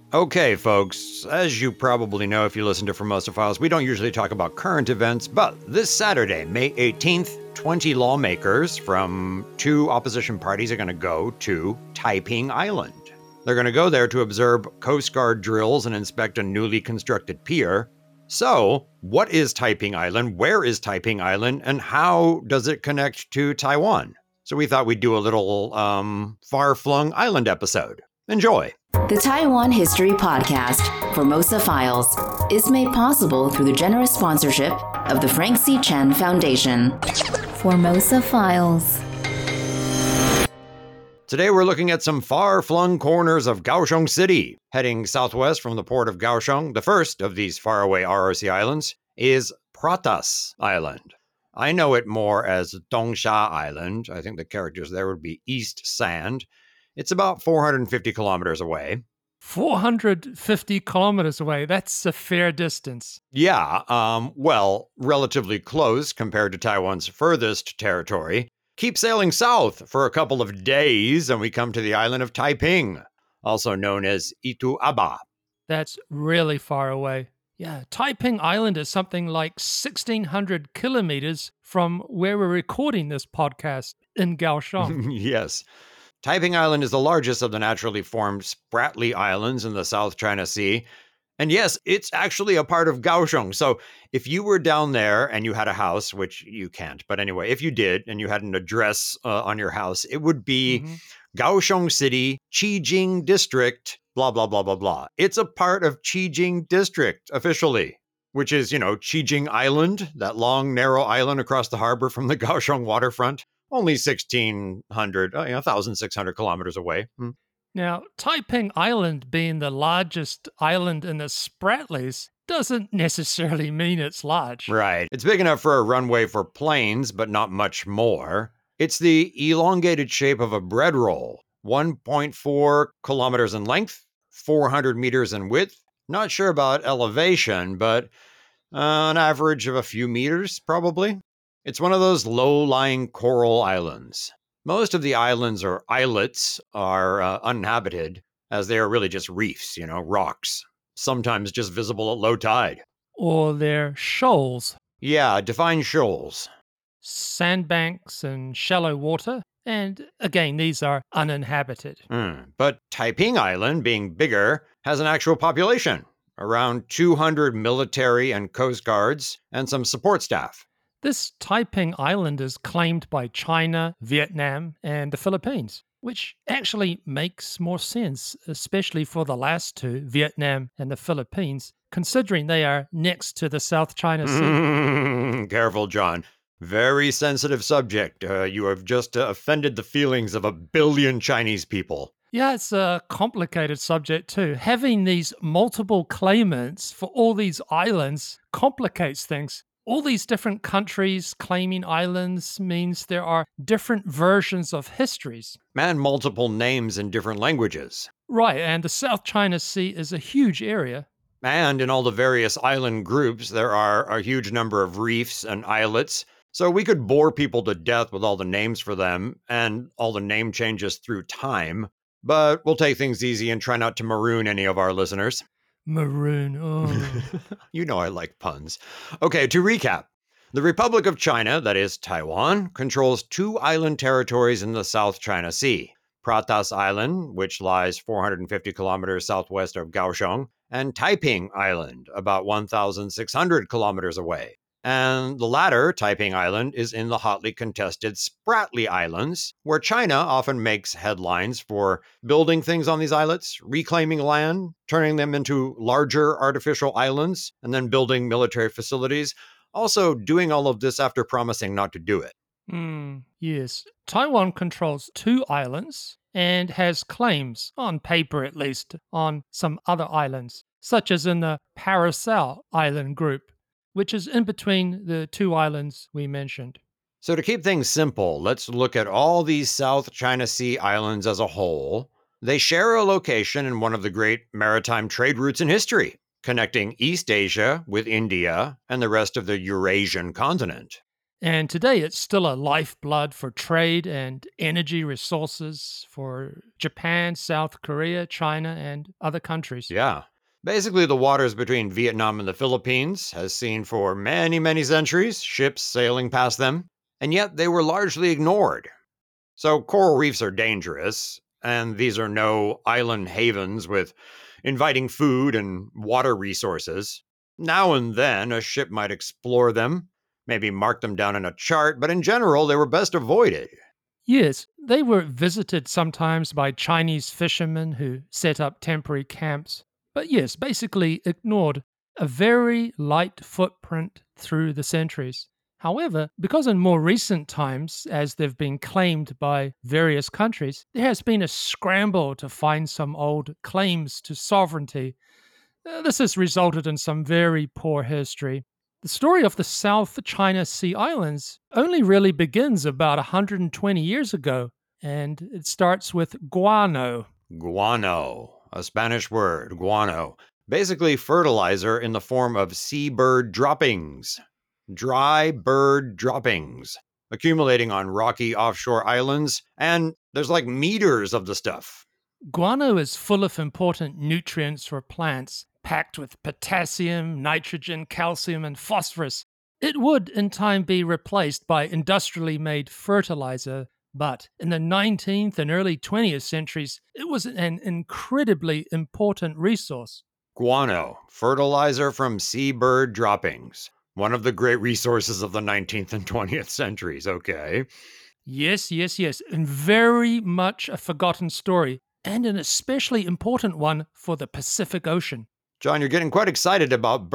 Okay, folks, as you probably know if you listen to Formosa Files, we don't usually talk about current events, but this Saturday, May 18th, 20 lawmakers from two opposition parties are going to go to Taiping Island. They're going to go there to observe Coast Guard drills and inspect a newly constructed pier. So, what is Taiping Island? Where is Taiping Island? And how does it connect to Taiwan? So we thought we'd do a little far-flung island episode. Enjoy. The Taiwan History Podcast, Formosa Files, is made possible through the generous sponsorship of the Frank C. Chen Foundation. Formosa Files. Today we're looking at some far-flung corners of Kaohsiung City. Heading southwest from the port of Kaohsiung, the first of these faraway ROC islands is Pratas Island. I know it more as Dongsha Island. I think the characters there would be East Sand. It's about 450 kilometers away. 450 kilometers away. That's a fair distance. Yeah, well, relatively close compared to Taiwan's furthest territory. Keep sailing south for a couple of days and we come to the island of Taiping, also known as Itu Aba. That's really far away. Yeah, Taiping Island is something like 1,600 kilometers from where we're recording this podcast in Kaohsiung. Yes. Taiping Island is the largest of the naturally formed Spratly Islands in the South China Sea. And yes, it's actually a part of Kaohsiung. So if you were down there and you had a house, which you can't, but anyway, if you did and you had an address on your house, it would be Kaohsiung City, Qijing District, blah, blah, blah, blah, blah. It's a part of Qijing District officially, which is, Qijing Island, that long, narrow island across the harbor from the Kaohsiung waterfront. Only 1,600 kilometers away. Now, Taiping Island being the largest island in the Spratlys doesn't necessarily mean it's large. Right. It's big enough for a runway for planes, but not much more. It's the elongated shape of a bread roll, 1.4 kilometers in length, 400 meters in width. Not sure about elevation, but an average of a few meters, probably. It's one of those low-lying coral islands. Most of the islands or islets are uninhabited, as they are really just reefs, rocks, sometimes just visible at low tide. Or they're shoals. Yeah, define shoals. Sandbanks and shallow water. And again, these are uninhabited. But Taiping Island, being bigger, has an actual population, around 200 military and coast guards, and some support staff. This Taiping Island is claimed by China, Vietnam, and the Philippines, which actually makes more sense, especially for the last two, Vietnam and the Philippines, considering they are next to the South China Sea. Careful, John. Very sensitive subject. You have just offended the feelings of 1 billion Chinese people. Yeah, it's a complicated subject too. Having these multiple claimants for all these islands complicates things. All these different countries claiming islands means there are different versions of histories. And multiple names in different languages. Right, and the South China Sea is a huge area. And in all the various island groups, there are a huge number of reefs and islets. So we could bore people to death with all the names for them and all the name changes through time. But we'll take things easy and try not to maroon any of our listeners. Maroon, oh. You know I like puns. Okay, to recap. The Republic of China, that is Taiwan, controls two island territories in the South China Sea. Pratas Island, which lies 450 kilometers southwest of Kaohsiung, and Taiping Island, about 1,600 kilometers away. And the latter, Taiping Island, is in the hotly contested Spratly Islands, where China often makes headlines for building things on these islets, reclaiming land, turning them into larger artificial islands, and then building military facilities. Also doing all of this after promising not to do it. Yes. Taiwan controls two islands and has claims, on paper at least, on some other islands, such as in the Paracel Island group, which is in between the two islands we mentioned. So to keep things simple, let's look at all these South China Sea islands as a whole. They share a location in one of the great maritime trade routes in history, connecting East Asia with India and the rest of the Eurasian continent. And today it's still a lifeblood for trade and energy resources for Japan, South Korea, China, and other countries. Yeah. Basically, the waters between Vietnam and the Philippines has seen for many, many centuries ships sailing past them, and yet they were largely ignored. So, coral reefs are dangerous, and these are no island havens with inviting food and water resources. Now and then, a ship might explore them, maybe mark them down in a chart, but in general, they were best avoided. Yes, they were visited sometimes by Chinese fishermen who set up temporary camps. But yes, basically ignored, a very light footprint through the centuries. However, because in more recent times, as they've been claimed by various countries, there has been a scramble to find some old claims to sovereignty. This has resulted in some very poor history. The story of the South China Sea Islands only really begins about 120 years ago, and it starts with guano. Guano, a Spanish word, guano, basically fertilizer in the form of seabird droppings, dry bird droppings, accumulating on rocky offshore islands, and there's like meters of the stuff. Guano is full of important nutrients for plants, packed with potassium, nitrogen, calcium, and phosphorus. It would in time be replaced by industrially made fertilizer, but in the 19th and early 20th centuries, it was an incredibly important resource. Guano, fertilizer from seabird droppings. One of the great resources of the 19th and 20th centuries, okay. Yes, yes, yes, and very much a forgotten story, and an especially important one for the Pacific Ocean. John, you're getting quite excited about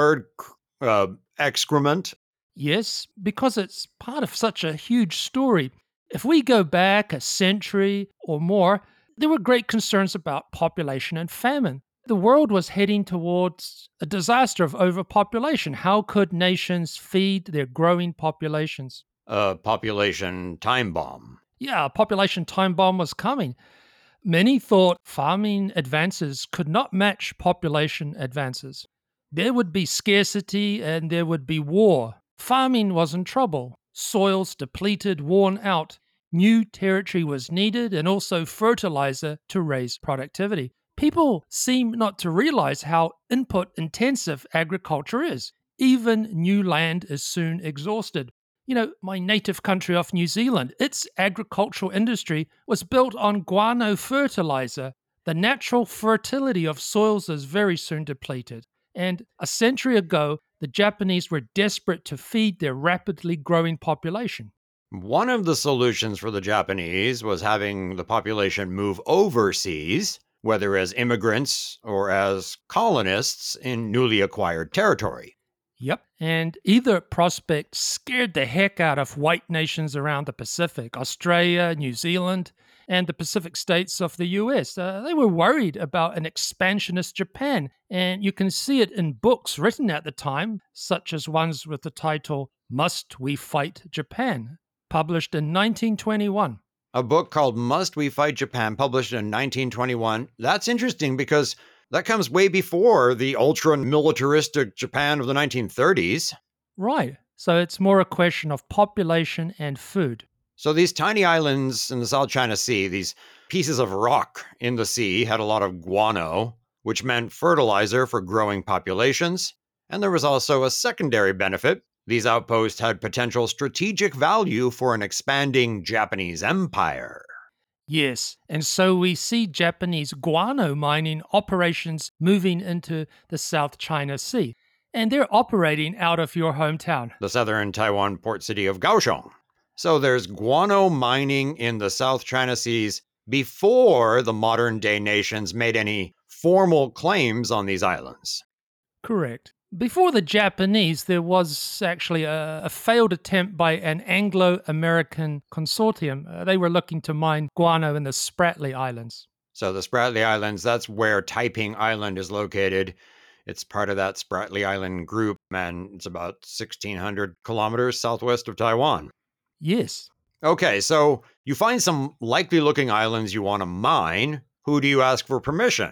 excrement. Yes, because it's part of such a huge story. If we go back a century or more, there were great concerns about population and famine. The world was heading towards a disaster of overpopulation. How could nations feed their growing populations? A population time bomb. Yeah, a population time bomb was coming. Many thought farming advances could not match population advances. There would be scarcity and there would be war. Farming was in trouble. Soils depleted, worn out. New territory was needed and also fertilizer to raise productivity. People seem not to realize how input intensive agriculture is. Even new land is soon exhausted. You know, my native country of New Zealand, its agricultural industry was built on guano fertilizer. The natural fertility of soils is very soon depleted. And a century ago, the Japanese were desperate to feed their rapidly growing population. One of the solutions for the Japanese was having the population move overseas, whether as immigrants or as colonists in newly acquired territory. Yep. And either prospect scared the heck out of white nations around the Pacific, Australia, New Zealand, and the Pacific states of the US. They were worried about an expansionist Japan, and you can see it in books written at the time, such as ones with the title Must We Fight Japan, published in 1921. A book called Must We Fight Japan, published in 1921. That's interesting because that comes way before the ultra militaristic Japan of the 1930s. Right. So it's more a question of population and food. So these tiny islands in the South China Sea, these pieces of rock in the sea, had a lot of guano, which meant fertilizer for growing populations. And there was also a secondary benefit. These outposts had potential strategic value for an expanding Japanese empire. Yes, and so we see Japanese guano mining operations moving into the South China Sea. And they're operating out of your hometown. The southern Taiwan port city of Kaohsiung. So there's guano mining in the South China Seas before the modern day nations made any formal claims on these islands. Correct. Before the Japanese, there was actually a failed attempt by an Anglo-American consortium. They were looking to mine guano in the Spratly Islands. So the Spratly Islands, that's where Taiping Island is located. It's part of that Spratly Island group, and it's about 1,600 kilometers southwest of Taiwan. Yes. Okay, so you find some likely looking islands you want to mine. Who do you ask for permission?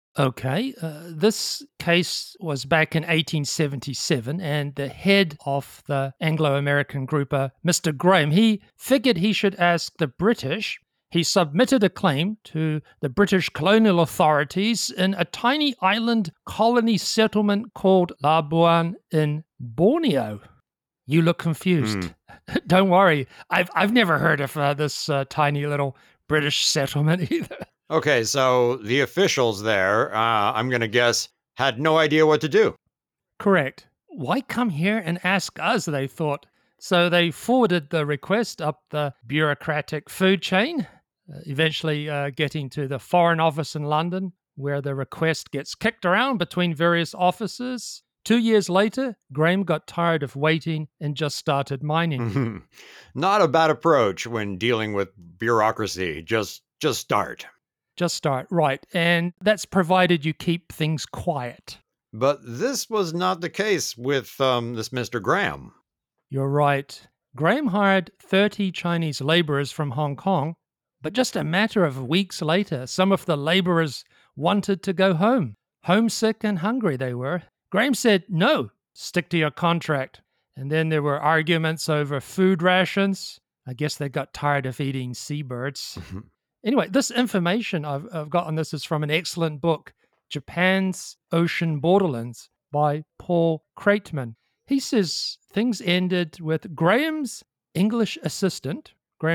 Okay, this case was back in 1877, and the head of the Anglo-American group, Mr. Graham, he figured he should ask the British. He submitted a claim to the British colonial authorities in a tiny island colony settlement called Labuan in Borneo. You look confused. Don't worry, I've never heard of this tiny little British settlement either. Okay, so the officials there, I'm going to guess, had no idea what to do. Correct. Why come here and ask us, they thought. So they forwarded the request up the bureaucratic food chain, eventually getting to the Foreign Office in London, where the request gets kicked around between various offices. 2 years later, Graham got tired of waiting and just started mining. Not a bad approach when dealing with bureaucracy. Just start. Just start, right. And that's provided you keep things quiet. But this was not the case with this Mr. Graham. You're right. Graham hired 30 Chinese laborers from Hong Kong, but just a matter of weeks later, some of the laborers wanted to go home. Homesick and hungry they were. Graham said, no, stick to your contract. And then there were arguments over food rations. I guess they got tired of eating seabirds. Anyway, this information I've got on this is from an excellent book, Japan's Ocean Borderlands by Paul Crateman. He says things ended with Graham's English assistant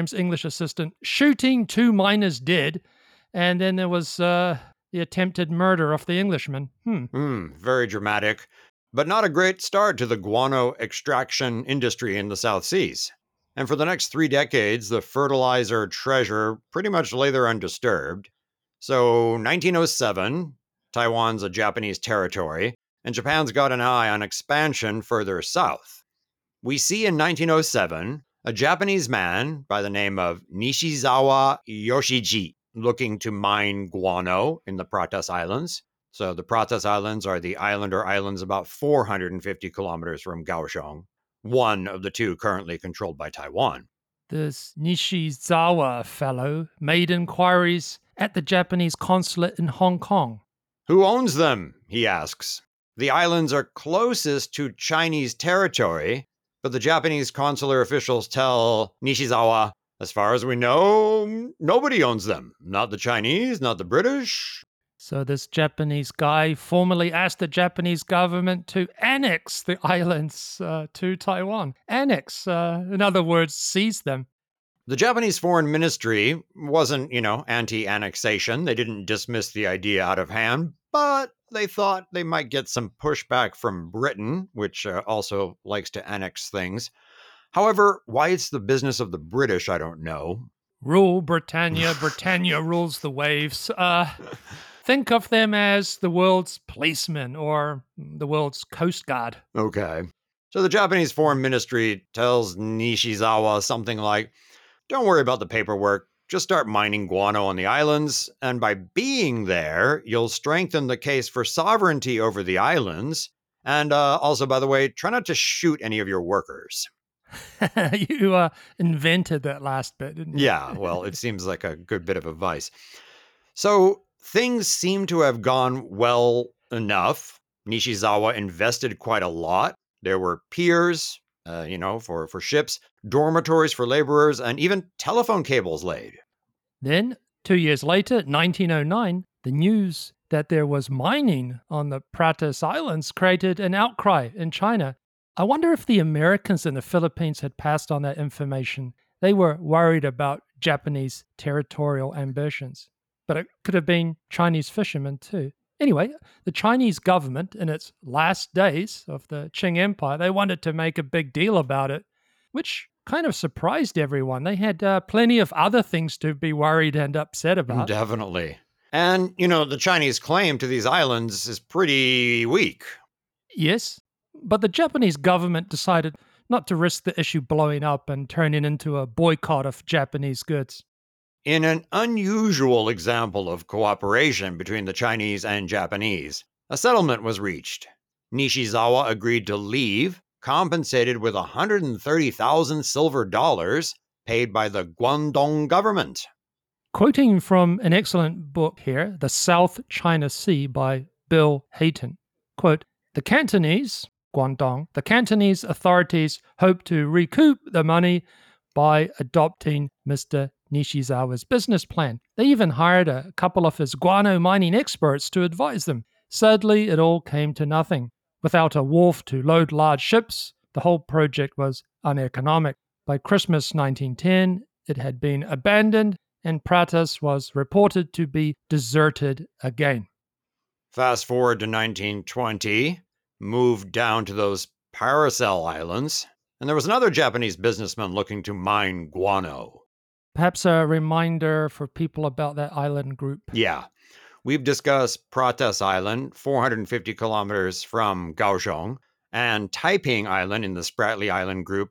shooting 2 miners dead, and then there was the attempted murder of the Englishman. Very dramatic, but not a great start to the guano extraction industry in the South Seas. And for the next 3 decades, the fertilizer treasure pretty much lay there undisturbed. So 1907, Taiwan's a Japanese territory, and Japan's got an eye on expansion further south. We see in 1907 a Japanese man by the name of Nishizawa Yoshiji looking to mine guano in the Pratas Islands. So the Pratas Islands are the island or islands about 450 kilometers from Kaohsiung, one of the 2 currently controlled by Taiwan. This Nishizawa fellow made inquiries at the Japanese consulate in Hong Kong. Who owns them? He asks. The islands are closest to Chinese territory, but the Japanese consular officials tell Nishizawa, as far as we know, nobody owns them. Not the Chinese, not the British. So this Japanese guy formally asked the Japanese government to annex the islands to Taiwan. Annex, in other words, seize them. The Japanese Foreign Ministry wasn't, anti-annexation. They didn't dismiss the idea out of hand, but they thought they might get some pushback from Britain, which also likes to annex things. However, why it's the business of the British, I don't know. Rule Britannia, Britannia rules the waves. Think of them as the world's policemen or the world's coast guard. Okay. So the Japanese Foreign Ministry tells Nishizawa something like, don't worry about the paperwork, just start mining guano on the islands, and by being there, you'll strengthen the case for sovereignty over the islands, and also, by the way, try not to shoot any of your workers. You invented that last bit, didn't you? Yeah, well, it seems like a good bit of advice. So things seem to have gone well enough. Nishizawa invested quite a lot. There were piers, for ships, dormitories for laborers, and even telephone cables laid. Then, 2 years later, 1909, the news that there was mining on the Pratas Islands created an outcry in China. I wonder if the Americans in the Philippines had passed on that information. They were worried about Japanese territorial ambitions. But it could have been Chinese fishermen too. Anyway, the Chinese government, in its last days of the Qing Empire, they wanted to make a big deal about it, which kind of surprised everyone. They had plenty of other things to be worried and upset about. Definitely. And, the Chinese claim to these islands is pretty weak. Yes, but the Japanese government decided not to risk the issue blowing up and turning into a boycott of Japanese goods. In an unusual example of cooperation between the Chinese and Japanese, a settlement was reached. Nishizawa agreed to leave, compensated with 130,000 silver dollars paid by the Guangdong government. Quoting from an excellent book here, The South China Sea by Bill Hayton, quote, the Cantonese, Guangdong, the Cantonese authorities hope to recoup the money by adopting Mr. Nishizawa's business plan. They even hired a couple of his guano mining experts to advise them. Sadly, it all came to nothing. Without a wharf to load large ships, the whole project was uneconomic. By Christmas 1910, it had been abandoned, and Pratas was reported to be deserted again. Fast forward to 1920, moved down to those Paracel Islands, and there was another Japanese businessman looking to mine guano. Perhaps a reminder for people about that island group. Yeah. We've discussed Pratas Island, 450 kilometers from Kaohsiung, and Taiping Island in the Spratly Island group,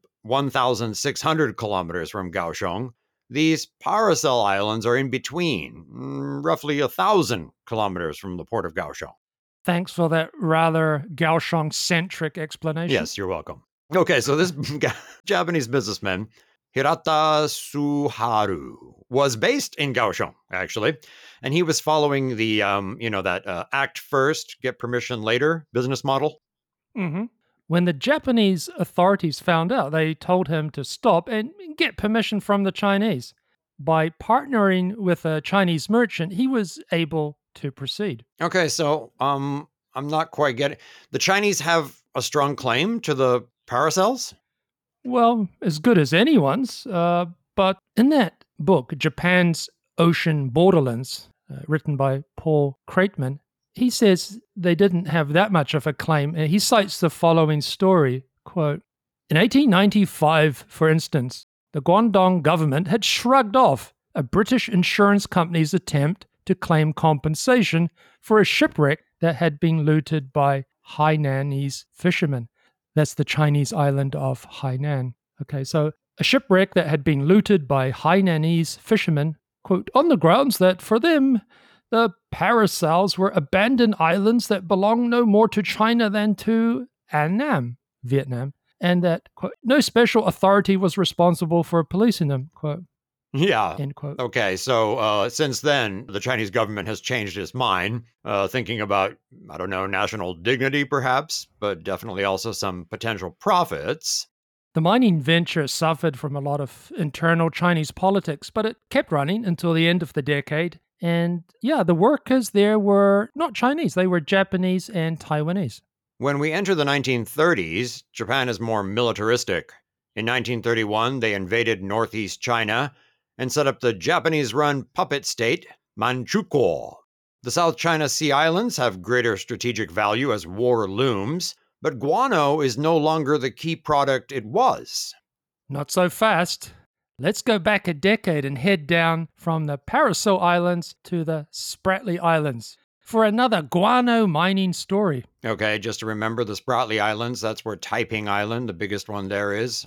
1,600 kilometers from Kaohsiung. These Paracel Islands are in between, roughly 1,000 kilometers from the port of Kaohsiung. Thanks for that rather Kaohsiung-centric explanation. Yes, you're welcome. Okay, so this Japanese businessman, Hirata Suharu, was based in Kaohsiung, actually, and he was following the, act first, get permission later business model. Mm-hmm. When the Japanese authorities found out, they told him to stop and get permission from the Chinese. By partnering with a Chinese merchant, he was able to proceed. Okay, so I'm not quite getting. The Chinese have a strong claim to the Paracels? Well, as good as anyone's. But in that book, Japan's Ocean Borderlands, written by Paul Craitman, he says they didn't have that much of a claim. He cites the following story, quote, in 1895, for instance, the Guangdong government had shrugged off a British insurance company's attempt to claim compensation for a shipwreck that had been looted by Hainanese fishermen. That's the Chinese island of Hainan. Okay, so a shipwreck that had been looted by Hainanese fishermen, quote, on the grounds that for them, the Paracels were abandoned islands that belong no more to China than to Annam, Vietnam, and that, quote, no special authority was responsible for policing them, quote. Yeah. End quote. Okay, so since then, the Chinese government has changed its mind, thinking about, I don't know, national dignity perhaps, but definitely also some potential profits. The mining venture suffered from a lot of internal Chinese politics, but it kept running until the end of the decade. And yeah, the workers there were not Chinese, they were Japanese and Taiwanese. When we enter the 1930s, Japan is more militaristic. In 1931, they invaded northeast China and set up the Japanese-run puppet state, Manchukuo. The South China Sea Islands have greater strategic value as war looms, but guano is no longer the key product it was. Not so fast. Let's go back a decade and head down from the Paracel Islands to the Spratly Islands for another guano mining story. Okay, just to remember the Spratly Islands, that's where Taiping Island, the biggest one there is,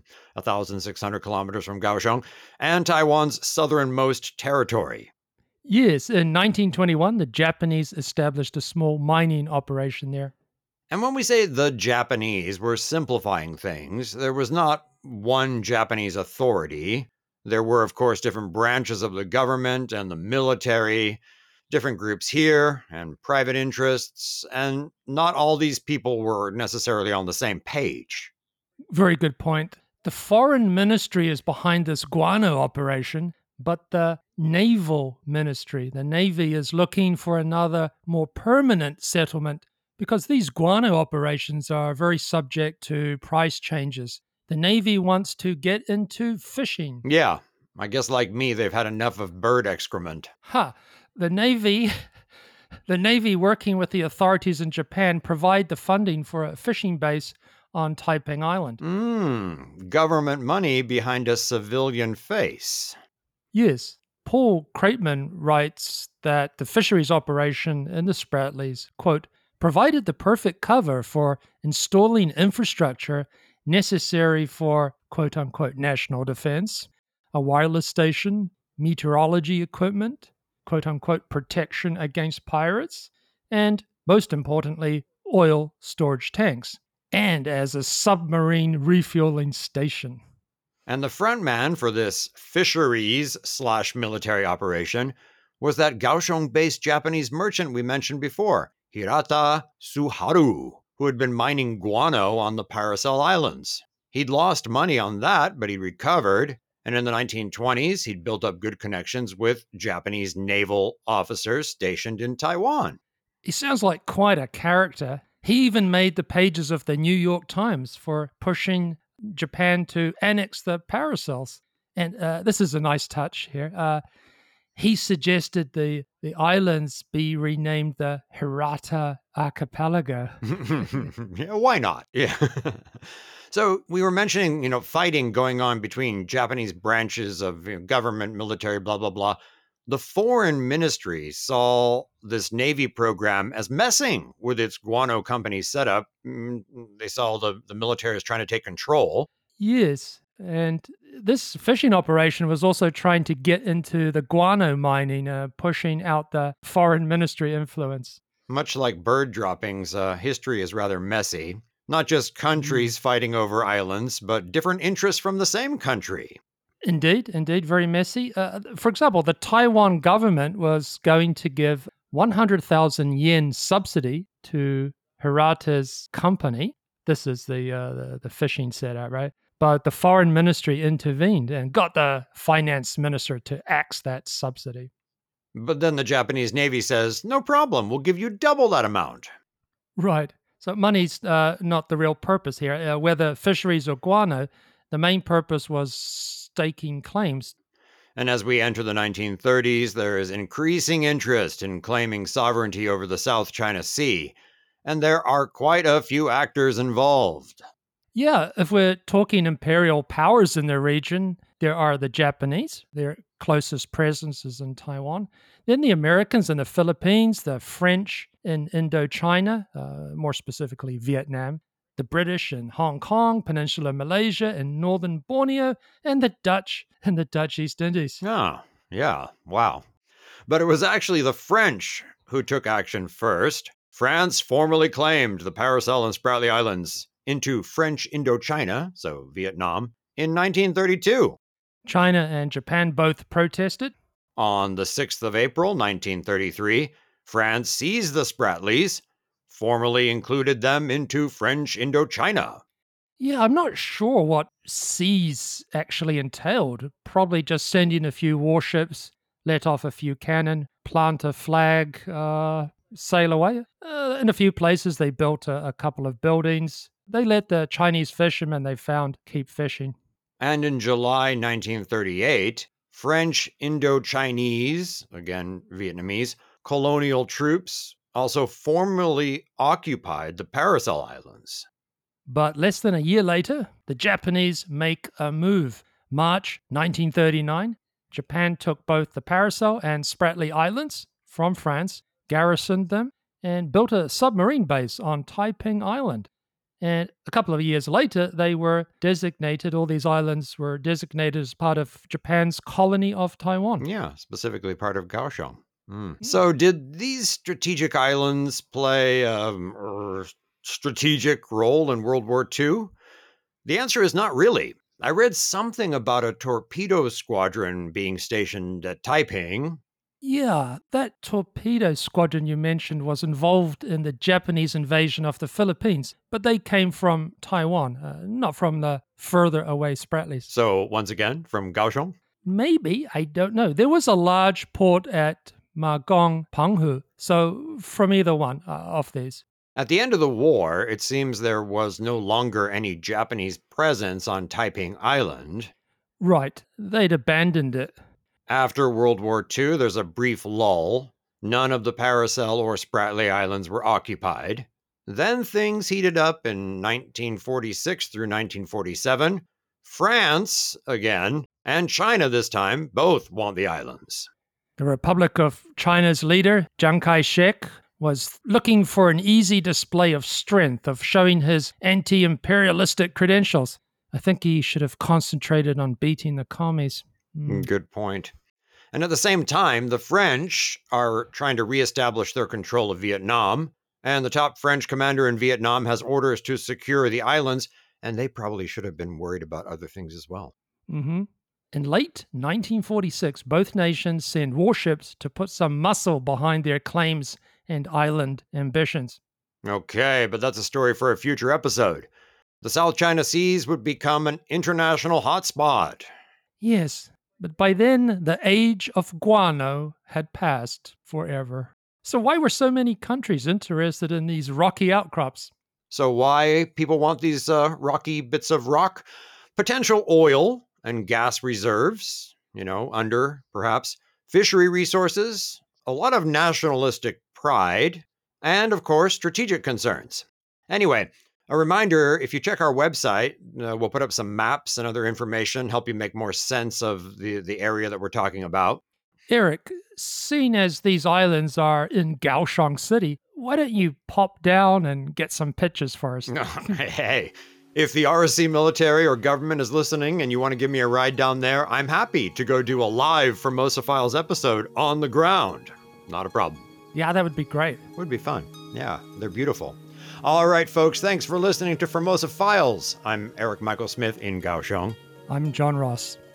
1,600 kilometers from Kaohsiung, and Taiwan's southernmost territory. Yes, in 1921, the Japanese established a small mining operation there. And when we say the Japanese, we're simplifying things. There was not one Japanese authority. There were, of course, different branches of the government and the military, different groups here and private interests, and not all these people were necessarily on the same page. Very good point. The foreign ministry is behind this guano operation, but the naval ministry, the Navy, is looking for another more permanent settlement because these guano operations are very subject to price changes. The Navy wants to get into fishing. Yeah, I guess like me, they've had enough of bird excrement. The Navy working with the authorities in Japan provide the funding for a fishing base on Taiping Island. Government money behind a civilian face. Yes. Paul Craitman writes that the fisheries operation in the Spratlys, quote, provided the perfect cover for installing infrastructure necessary for, quote-unquote, national defense, a wireless station, meteorology equipment, quote-unquote, protection against pirates, and, most importantly, oil storage tanks, and as a submarine refueling station. And the front man for this fisheries/military operation was that Kaohsiung-based Japanese merchant we mentioned before, Hirata Suharu, who had been mining guano on the Paracel Islands. He'd lost money on that, but he recovered. And in the 1920s, he'd built up good connections with Japanese naval officers stationed in Taiwan. He sounds like quite a character. He even made the pages of the New York Times for pushing Japan to annex the Paracels. And this is a nice touch here. He suggested the islands be renamed the Hirata Archipelago. Yeah, why not? Yeah. So we were mentioning, fighting going on between Japanese branches of government, military, blah, blah, blah. The foreign ministry saw this Navy program as messing with its guano company setup. They saw the military as trying to take control. Yes, and this fishing operation was also trying to get into the guano mining, pushing out the foreign ministry influence. Much like bird droppings, history is rather messy. Not just countries fighting over islands, but different interests from the same country. Indeed, very messy. For example, the Taiwan government was going to give 100,000 yen subsidy to Hirata's company. This is the fishing setup, right? But the foreign ministry intervened and got the finance minister to axe that subsidy. But then the Japanese Navy says, no problem, we'll give you double that amount. Right. So money's not the real purpose here. Whether fisheries or guano, the main purpose was staking claims. And as we enter the 1930s, there is increasing interest in claiming sovereignty over the South China Sea. And there are quite a few actors involved. Yeah, if we're talking imperial powers in the region, there are the Japanese. Their closest presence is in Taiwan. Then the Americans in the Philippines, the French in Indochina, more specifically Vietnam, the British in Hong Kong, Peninsula Malaysia, and northern Borneo, and the Dutch in the Dutch East Indies. Oh, yeah, wow. But it was actually the French who took action first. France formally claimed the Paracel and Spratly Islands into French Indochina, so Vietnam, in 1932. China and Japan both protested. On the 6th of April, 1933, France seized the Spratlys, formally included them into French Indochina. Yeah, I'm not sure what seize actually entailed. Probably just send in a few warships, let off a few cannon, plant a flag, sail away. In a few places, they built a couple of buildings. They let the Chinese fishermen they found keep fishing. And in July 1938, French Indochinese, again Vietnamese, colonial troops also formally occupied the Paracel Islands. But less than a year later, the Japanese make a move. March 1939, Japan took both the Paracel and Spratly Islands from France, garrisoned them, and built a submarine base on Taiping Island. And a couple of years later, they were designated, all these islands were designated as part of Japan's colony of Taiwan. Yeah, specifically part of Kaohsiung. So did these strategic islands play a strategic role in World War II? The answer is not really. I read something about a torpedo squadron being stationed at Taiping. Yeah, that torpedo squadron you mentioned was involved in the Japanese invasion of the Philippines, but they came from Taiwan, not from the further away Spratlys. So once again, from Kaohsiung? Maybe, I don't know. There was a large port at Magong, Penghu, so from either one of these. At the end of the war, it seems there was no longer any Japanese presence on Taiping Island. Right, they'd abandoned it. After World War II, there's a brief lull. None of the Paracel or Spratly Islands were occupied. Then things heated up in 1946 through 1947. France, again, and China this time, both want the islands. The Republic of China's leader, Chiang Kai-shek, was looking for an easy display of strength, of showing his anti-imperialistic credentials. I think he should have concentrated on beating the commies. Good point. And at the same time, the French are trying to reestablish their control of Vietnam, and the top French commander in Vietnam has orders to secure the islands, and they probably should have been worried about other things as well. Hmm. In late 1946, both nations sent warships to put some muscle behind their claims and island ambitions. Okay, but that's a story for a future episode. The South China Seas would become an international hotspot. Yes, but by then the age of guano had passed forever. So why were so many countries interested in these rocky outcrops? So, why people want these rocky bits of rock? Potential oil and gas reserves, under perhaps fishery resources, a lot of nationalistic pride, and of course, strategic concerns. Anyway, a reminder, if you check our website, we'll put up some maps and other information, help you make more sense of the area that we're talking about. Eric, seeing as these islands are in Kaohsiung City, why don't you pop down and get some pictures for us? Hey, if the RSC military or government is listening and you want to give me a ride down there, I'm happy to go do a live Formosa Files episode on the ground. Not a problem. Yeah, that would be great. Would be fun. Yeah, they're beautiful. All right, folks, thanks for listening to Formosa Files. I'm Eric Michael Smith in Kaohsiung. I'm John Ross.